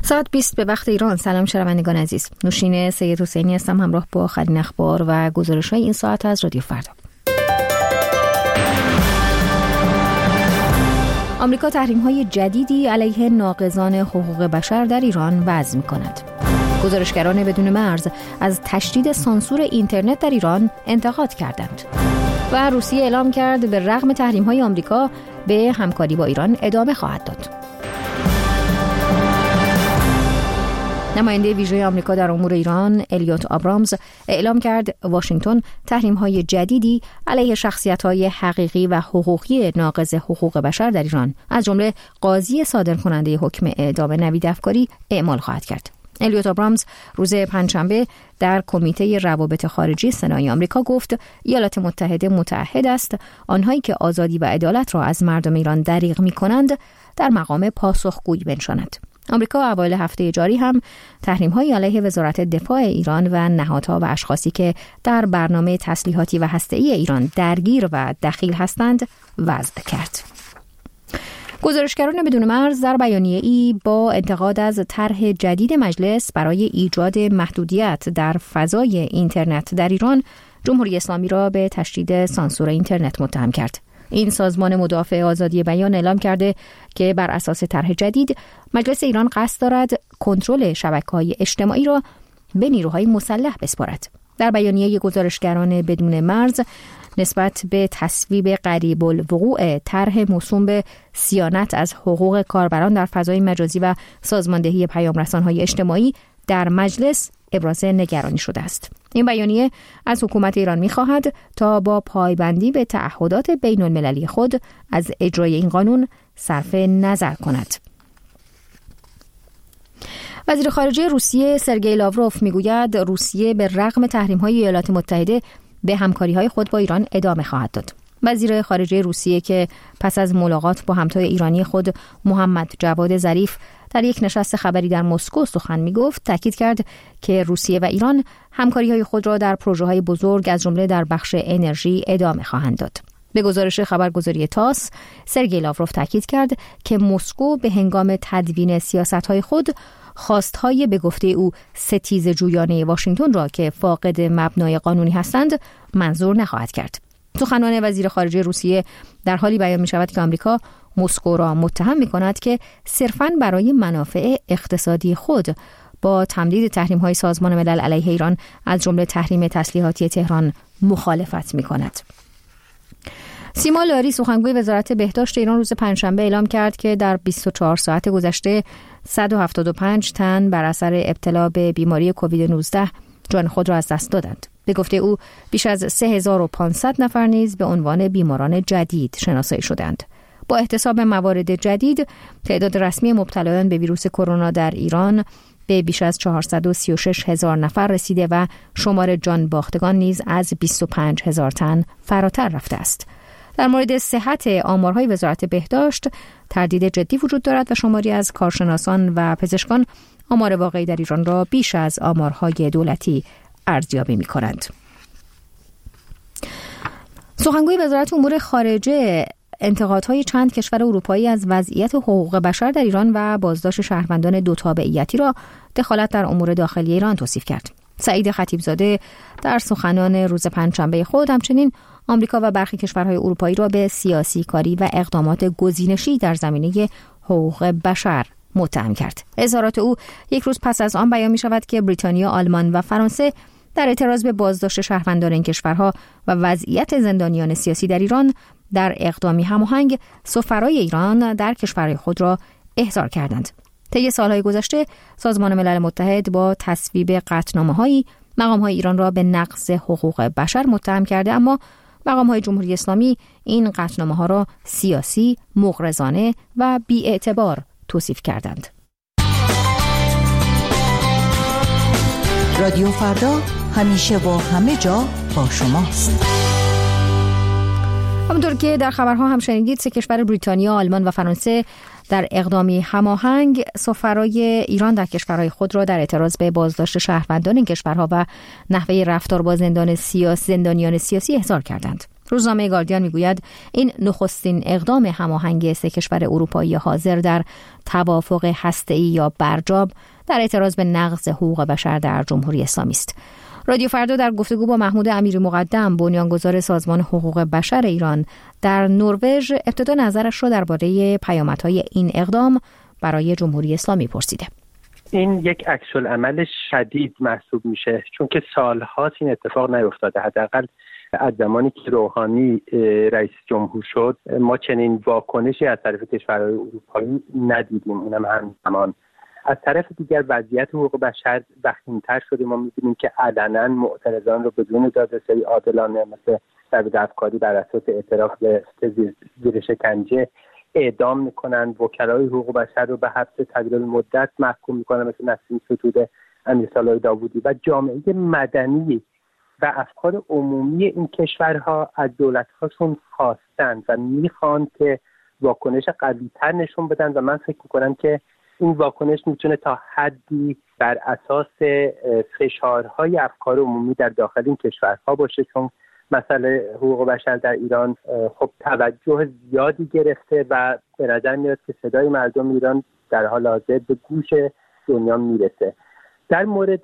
ساعت 20 به وقت ایران. سلام شنوندگان عزیز. نوشین سید حسینی هستم همراه با آخرین اخبار و گزارش‌های این ساعت از رادیو فردا. آمریکا تحریم‌های جدیدی علیه ناقضان حقوق بشر در ایران وضع می‌کند. گزارشگران بدون مرز از تشدید سانسور اینترنت در ایران انتقاد کردند. و روسیه اعلام کرد به رغم تحریم‌های آمریکا به همکاری با ایران ادامه خواهد داد. نماینده ویژه آمریکا در امور ایران الیوت آبرامز اعلام کرد واشنگتن تحریم‌های جدیدی علیه شخصیت‌های حقیقی و حقوقی ناقض حقوق بشر در ایران از جمله قاضی صادرکننده حکم اعدام نوید افکاری اعمال خواهد کرد. الیوت آبرامز روز پنجشنبه در کمیته روابط خارجی سنای آمریکا گفت ایالات متحده متعهد است آنهایی که آزادی و عدالت را از مردم ایران دریغ می‌کنند در مقام پاسخگویی بنشاند. آمریکا اوایل هفته جاری هم تحریم‌های علیه وزارت دفاع ایران و نهادها و اشخاصی که در برنامه تسلیحاتی و هسته‌ای ایران درگیر و دخیل هستند وضع کرد. گزارشگران بدون مرز در بیانیه‌ای با انتقاد از طرح جدید مجلس برای ایجاد محدودیت در فضای اینترنت در ایران، جمهوری اسلامی را به تشدید سانسور اینترنت متهم کرد. این سازمان مدافع آزادی بیان اعلام کرده که بر اساس طرح جدید مجلس ایران قصد دارد کنترل شبکه‌های اجتماعی را به نیروهای مسلح بسپارد. در بیانیه گزارشگران بدون مرز نسبت به تصویب قریب الوقوع طرح موسوم به صیانت از حقوق کاربران در فضای مجازی و سازماندهی پیام‌رسان‌های اجتماعی در مجلس ابراز نگرانی شده است. این بیانیه از حکومت ایران می‌خواهد تا با پایبندی به تعهدات بین‌المللی خود از اجرای این قانون صرف نظر کند. وزیر خارجه روسیه سرگئی لاوروف میگوید روسیه به رغم تحریم‌های ایالات متحده به همکاری‌های خود با ایران ادامه خواهد داد. وزیر خارجه روسیه که پس از ملاقات با همتای ایرانی خود محمد جواد ظریف در یک نشست خبری در مسکو سخن می‌گفت، تاکید کرد که روسیه و ایران همکاری‌های خود را در پروژه‌های بزرگ از جمله در بخش انرژی ادامه خواهند داد. به گزارش خبرگزاری تاس، سرگئی لاوروف تاکید کرد که مسکو به هنگام تدوین سیاست‌های خود خواستهای به گفته او ستیز جویانه واشنگتن را که فاقد مبنای قانونی هستند منظور نخواهد کرد. سخنان وزیر خارجه روسیه در حالی بیان می‌شود که آمریکا مسکو را متهم می‌کند که صرفاً برای منافع اقتصادی خود با تمدید تحریم‌های سازمان ملل علیه ایران از جمله تحریم تسلیحاتی تهران مخالفت می‌کند. سیما لاری سخنگوی وزارت بهداشت ایران روز پنجشنبه اعلام کرد که در 24 ساعت گذشته 175 تن بر اثر ابتلا به بیماری کووید 19 جان خود را از دست دادند. به گفته او بیش از 3500 نفر نیز به عنوان بیماران جدید شناسایی شدند. با احتساب موارد جدید تعداد رسمی مبتلایان به ویروس کرونا در ایران به بیش از 436,000 نفر رسیده و شمار جان باختگان نیز از 25,000 تن فراتر رفته است. در مورد صحت آمارهای وزارت بهداشت تردید جدی وجود دارد و شماری از کارشناسان و پزشکان آمار واقعی در ایران را بیش از آمارهای دولتی ارزیابی می‌کنند. سخنگوی وزارت امور خارجه انتقادهای چند کشور اروپایی از وضعیت حقوق بشر در ایران و بازداشت شهروندان دو تابعیتی را دخالت در امور داخلی ایران توصیف کرد. سعید خطیبزاده در سخنان روز پنجشنبه خود همچنین آمریکا و برخی کشورهای اروپایی را به سیاسی کاری و اقدامات گزینشی در زمینه حقوق بشر متهم کرد. اظهارات او یک روز پس از آن بیان می شود که بریتانیا، آلمان و فرانسه در اعتراض به بازداشت شهروندان این کشورها و وضعیت زندانیان سیاسی در ایران در اقدامی هماهنگ سفرای ایران در کشورهای خود را احضار کردند. طی سالهای گذشته سازمان ملل متحد با تصویب قطعنامه‌هایی مقام‌های ایران را به نقض حقوق بشر متهم کرده، اما مقام‌های جمهوری اسلامی این قطعنامه‌ها را سیاسی، مغرضانه و بی‌اعتبار توصیف کردند. رادیو فردا همیشه و همه جا با شماست. همونطور که در خبرها هم شنیدید، سه کشور بریتانیا، آلمان و فرانسه در اقدامی هماهنگ سفرای ایران در کشورهای خود را در اعتراض به بازداشت شهروندان این کشورها و نحوه رفتار با زندانیان سیاسی احضار کردند. روزنامه گاردین میگوید این نخستین اقدام هماهنگ 3 کشور اروپایی حاضر در توافق هسته‌ای یا برجام در اعتراض به نقض حقوق بشر در جمهوری اسلامی است. رادیو فردا در گفتگو با محمود امیری مقدم، بنیانگذار سازمان حقوق بشر ایران در نروژ، ابتدا نظرش را درباره پیامدهای این اقدام برای جمهوری اسلامی پرسیده. این یک عکس‌العمل شدید محسوب میشه، چون که سالهاست این اتفاق نیفتاده. حداقل از زمانی که روحانی رئیس جمهور شد ما چنین واکنشی از طرف کشورهای اروپایی ندیدیم، اونم همزمان. از طرف دیگر وضعیت حقوق بشر وخیم‌تر شده. ما می‌بینیم که علنا معترضان رو بدون دادرسی عادلانه مثل دستکاری بر اساس اعتراف به زیر شکنجه اعدام میکنن، وکلای حقوق بشر رو به حبس طویل مدت محکوم میکنن مثل نسرین ستوده، امیرسالار داوودی و جامعه مدنی و افکار عمومی این کشورها از دولت‌هاشون خواستن و میخوان که واکنش قوی‌تر نشون بدن و من فکر میکنم که این واکنش میتونه تا حدی بر اساس فشارهای افکار عمومی در داخل این کشورها باشه، چون مسئله حقوق بشر در ایران خب توجه زیادی گرفته و به نظر میاد که صدای مردم ایران در حال حاضر به گوش دنیا میرسه. در مورد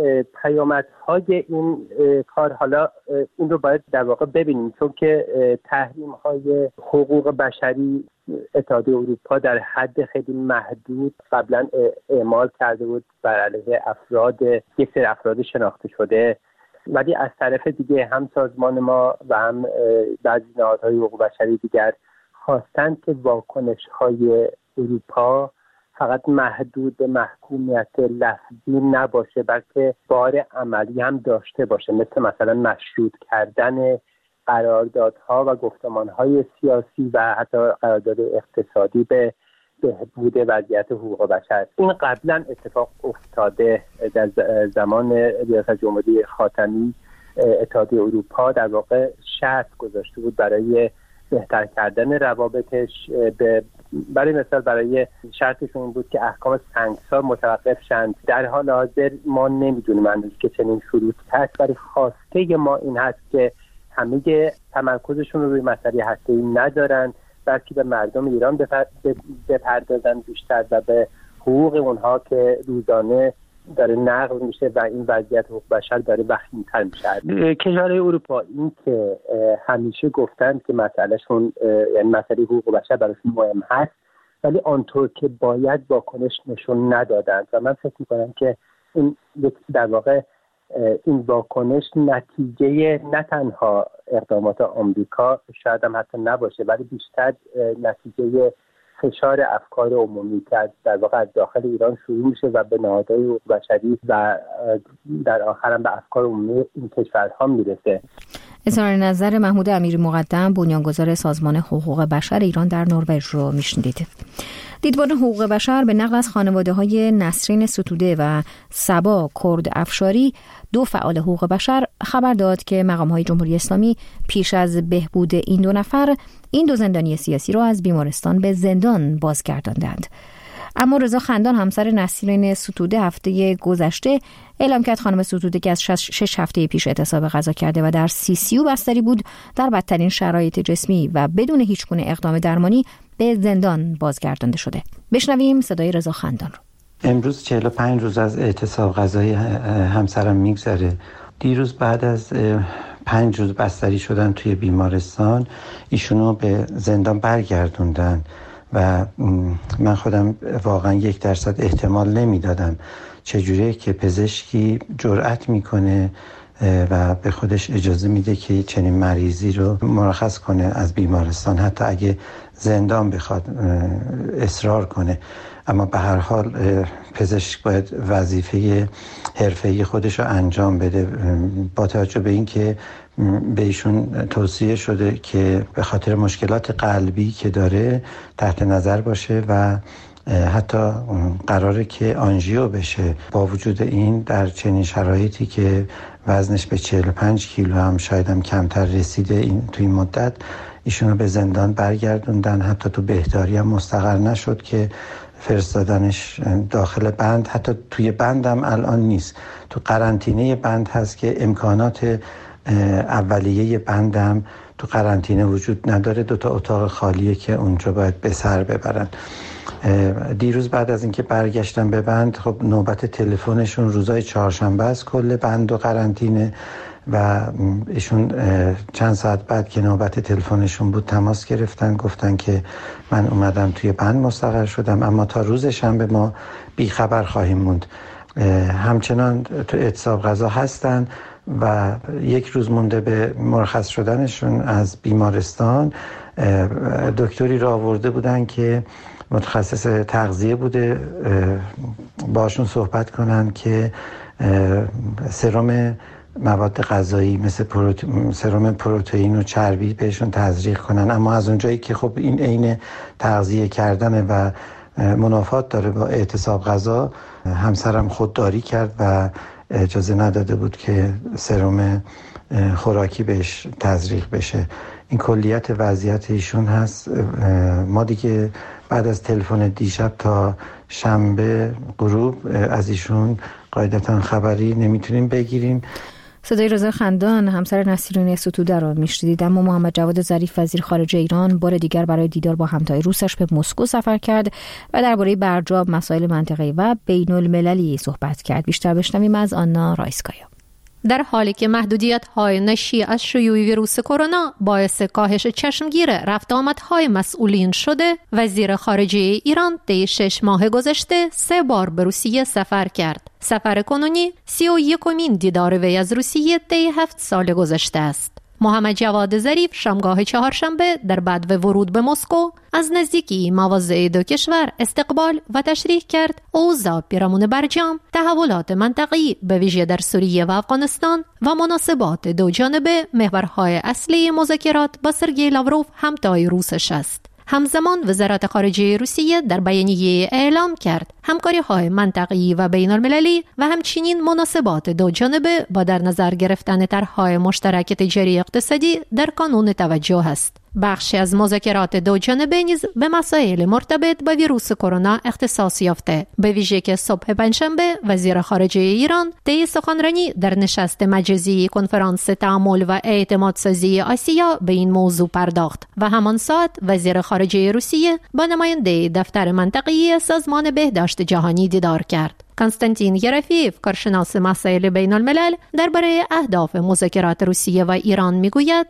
پیامدهای این کار حالا این رو باید در واقع ببینیم، چون که تحریم‌های حقوق بشری اتحادیه اروپا در حد خیلی محدود قبلا اعمال کرده بود بر علیه یک سری افراد شناخته شده، ولی از طرف دیگه هم سازمان ما و هم بعضی نهادهای حقوق بشری دیگر خواستند که واکنش‌های اروپا فقط محدود به محکومیت لفظی نباشه، بلکه بار عملی هم داشته باشه، مثلا مشروط کردن قراردادها و گفتمانهای سیاسی و حتی قرارداد اقتصادی به بهبود وضعیت حقوق بشر. این قبلا اتفاق افتاده. در زمان ریاست جمهوری خاتمی اتحادیه اروپا در واقع شرط گذاشته بود برای بهتر کردن روابطش، برای مثال برای شرطشون این بود که احکام سنگسار متوقف شند. در حال حاضر ما نمیدونیم هنوز که چنین شروط هست، ولی خواسته ما این هست که همه تمرکزشون رو روی مسئله هسته‌ای ندارن، بلکه به مردم ایران بپردازن بیشتر و به حقوق اونها که روزانه داره نقض میشه و این وضعیت حقوق بشر داره وخیم‌تر میشه. کشورهای اروپا این که همیشه گفتن که مسئلهشون یعنی مسئله حقوق بشر براشون مهم هست، ولی آنطور که باید واکنش نشون ندادن و من فکر میکنم که این در واقع این واکنش نتیجه نه تنها اقدامات آمریکا شاید هم حتی نباشه، ولی بیشتر نتیجه فشار افکار عمومی که در واقع از داخل ایران شروع میشه و به نهادهای حقوق بشری و در آخر هم به افکار عمومی این کشورها میرسه. اظهار نظر محمود امیری مقدم، بنیانگذار سازمان حقوق بشر ایران در نروژ رو میشنیدید. دیدبان حقوق بشر به نقل از خانواده‌های نسرین ستوده و صبا کرد افشاری، 2 فعال حقوق بشر، خبر داد که مقام‌های جمهوری اسلامی پیش از بهبود این 2 نفر، این 2 زندانی سیاسی را از بیمارستان به زندان بازگرداندند. اما رضا خندان، همسر نسرین ستوده، هفته گذشته اعلام کرد خانم ستوده که از 6 هفته پیش اعتصاب غذا کرده و در CCU بستری بود، در بدترین شرایط جسمی و بدون هیچگونه اقدام درمانی به زندان بازگردانده شده. بشنویم صدای رضا خندان رو. امروز 45 روز از اعتصاب غذای همسرم میگذره. دیروز بعد از 5 روز بستری شدن توی بیمارستان، ایشونو به زندان برگردوندن و من خودم واقعا 1% احتمال نمیدادم چجوریه که پزشکی جرأت میکنه و به خودش اجازه میده که چنین مریضی رو مرخص کنه از بیمارستان، حتی اگه زندان بخواد اصرار کنه. اما به هر حال پزشک باید وظیفه حرفه‌ای خودش رو انجام بده، با توجه به این که به ایشون توصیه شده که به خاطر مشکلات قلبی که داره تحت نظر باشه و حتی قراره که آنژیو بشه. با وجود این در چنین شرایطی که وزنش به 45 کیلو هم شاید هم کمتر رسیده توی این مدت، ایشونو به زندان برگردوندن. حتی تو بهداری هم مستقر نشد که فرستادنش داخل بند، حتی توی بند هم الان نیست، تو قرنطینه بند هست که امکانات اولیه بندم تو قرنطینه وجود نداره، 2 اتاق خالیه که اونجا باید به سر ببرن. دیروز بعد از اینکه برگشتم به بند، خب نوبت تلفنشون روزای چهارشنبه است کل بند و قرنطینه، و ایشون چند ساعت بعد که نوبت تلفنشون بود تماس گرفتن، گفتن که من اومدم توی بند مستقر شدم، اما تا روز شنبه ما بیخبر خواهیم موند. همچنان تو اعتصاب غذا هستن و 1 روز مونده به مرخص شدنشون از بیمارستان. دکتری را آورده بودن که متخصص تغذیه بوده، باشون صحبت کنن که سرم مواد غذایی مثل سرم پروتئین و چربی بهشون تزریق کنن، اما از اونجایی که خب این عین تغذیه کردنه و منافات داره با اعتصاب غذا، همسرم خودداری کرد و اجازه نداده بود که سرم خوراکی بهش تزریق بشه. این کلیت وضعیت ایشون هست. ما دیگه بعد از تلفن دیشب تا شنبه غروب از ایشون قاعدتاً خبری نمیتونیم بگیریم. صدای رضا خندان همسر نصیرین ستوده را میشنیدید. اما محمد جواد ظریف وزیر خارجه ایران بار دیگر برای دیدار با همتای روسش به مسکو سفر کرد و درباره برجام، مسائل منطقه‌ای و بین‌المللی صحبت کرد. بیشتر بشنویم از آنا رایسکایا. در حالی که محدودیت‌های ناشی از شیوع ویروس کرونا باعث کاهش چشمگیر رفت آمدهای مسئولین شده، وزیر خارجه ایران طی 6 ماه گذشته 3 بار به روسیه سفر کرد. سفر کنونی 31مین دیدار وی از روسیه طی 7 سال گذشته است. محمد جواد ظریف شامگاه چهارشنبه در بعد ورود به مسکو از نزدیکی مواضع 2 کشور استقبال و تشریح کرد اوضاع پیرامون برجام، تحولات منطقه‌ای به ویژه در سوریه و افغانستان و مناسبات 2 جانبه محورهای اصلی مذاکرات با سرگئی لاوروف همتای روسش است. همزمان وزارت خارجه روسیه در بیانیه اعلام کرد همکاری‌های منطقه‌ای و بین‌المللی و همچنین مناسبات 2 جانبه با در نظر گرفتن طرح‌های مشترک تجاری اقتصادی در کانون توجه است. بخشی از مذاکرات 2 جانبه نیز به مسائل مرتبط با ویروس کرونا اختصاص یافته، به ویژه که صبح پنجشنبه وزیر خارجه ایران طی سخنرانی در نشست مجازی کنفرانس تعامل و اعتماد سازی آسیا به این موضوع پرداخت و همان ساعت وزیر خارجه روسیه با نماینده دفتر منطقه‌ای سازمان بهداشت جهانی دیدار کرد. کنستانتین یرفیف، کارشناس مسائل بین الملل، درباره اهداف مذاکرات روسیه و ایران میگوید: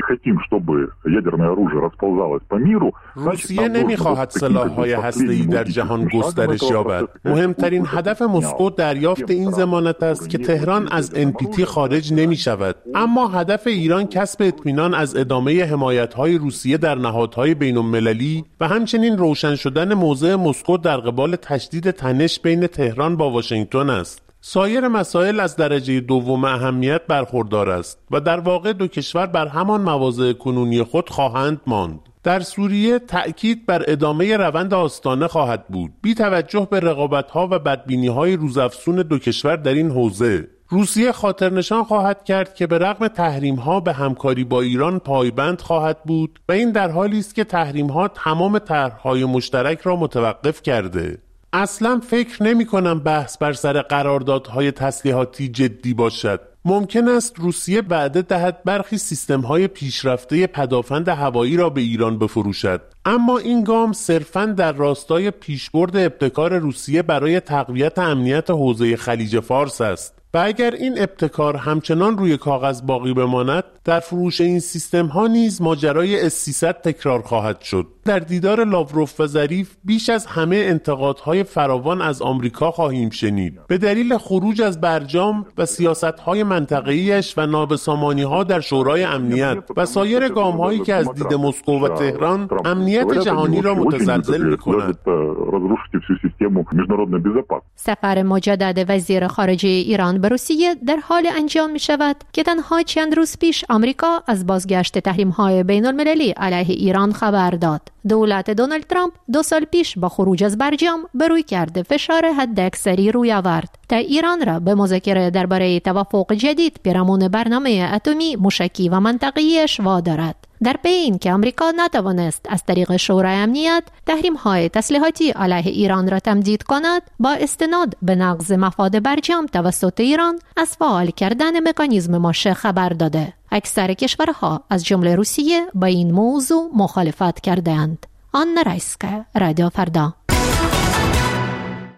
روسیه نمیخواهد سلاح‌های هسته‌ای در جهان گسترش یابد. مهمترین هدف مسکو دریافت این ضمانت است که تهران از NPT خارج نمی‌شود. اما هدف ایران کسب اطمینان از ادامه حمایت‌های روسیه در نهادهای بین‌المللی و همچنین روشن شدن موضع مسکو در قبال تشدید تنش بین تهران با واشنگتن است. سایر مسائل از درجه 2 اهمیت برخوردار است و در واقع 2 کشور بر همان مواضع کنونی خود خواهند ماند. در سوریه تأکید بر ادامه روند آستانه خواهد بود، بی توجه به رقابت‌ها و بدبینی‌های روزافزون 2 کشور در این حوزه. روسیه خاطرنشان خواهد کرد که به رغم تحریم‌ها به همکاری با ایران پایبند خواهد بود و این در حالی است که تحریم‌ها تمام طرح‌های مشترک را متوقف کرده. اصلا فکر نمی کنم بحث بر سر قراردادهای تسلیحاتی جدی باشد. ممکن است روسیه وعده دهد برخی سیستم‌های پیشرفته پدافند هوایی را به ایران بفروشد، اما این گام صرفاً در راستای پیشبرد ابتکار روسیه برای تقویت امنیت حوزه خلیج فارس است. و اگر این ابتکار همچنان روی کاغذ باقی بماند، در فروش این سیستم ها نیز ماجرای S-300 تکرار خواهد شد. در دیدار لاوروف و ظریف بیش از همه انتقادهای فراوان از آمریکا خواهیم شنید به دلیل خروج از برجام و سیاست‌های منطقه‌ایش و نابسامانی‌ها در شورای امنیت و سایر گام‌هایی که از دید مسکو و تهران امنیت جهانی را متزلزل می‌کند. سفر مجدد وزیر خارجه ایران به روسیه در حال انجام می‌شود که تنها چند روز پیش آمریکا از بازگشت تحریم‌های بین‌المللی علیه ایران خبر داد. دولت دونالد ترامپ 2 سال پیش با خروج از برجام به روی کرده فشار حداکثری روی آورد تا ایران را به مذاکره درباره توافق جدید پیرامون برنامه اتمی موشکی و منطقه‌ایش وادارد. در بین که آمریکا نتوانست از طریق شورای امنیت تحریم‌های تسلیحاتی علیه ایران را تمدید کند، با استناد به نقض مفاد برجام توسط ایران از فعال کردن مکانیزم ماشه خبر داده. اکثر کشورها از جمله روسیه با این موضوع مخالفت کردند. آن رایسکا، رادیو فردا.